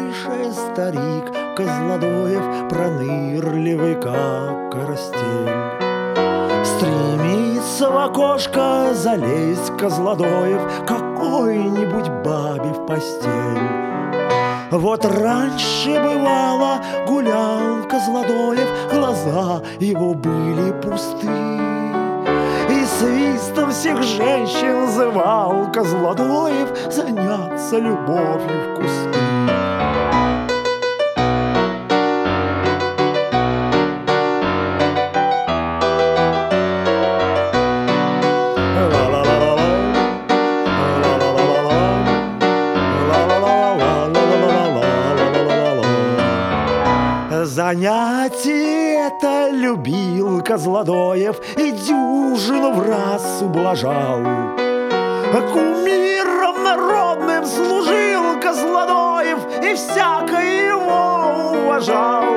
крышей старик Козлодоев, пронырливый, как карастель. Стремится в окошко залезть Козлодоев какой-нибудь бабе в постель. Вот раньше, бывало, гулял Козлодоев, глаза его были пусты, и свистом всех женщин зывал Козлодоев заняться любовью в кусты. Занятие это любил Козлодоев и дюжину в раз ублажал. Кумиром народным служил Козлодоев и всякий его уважал.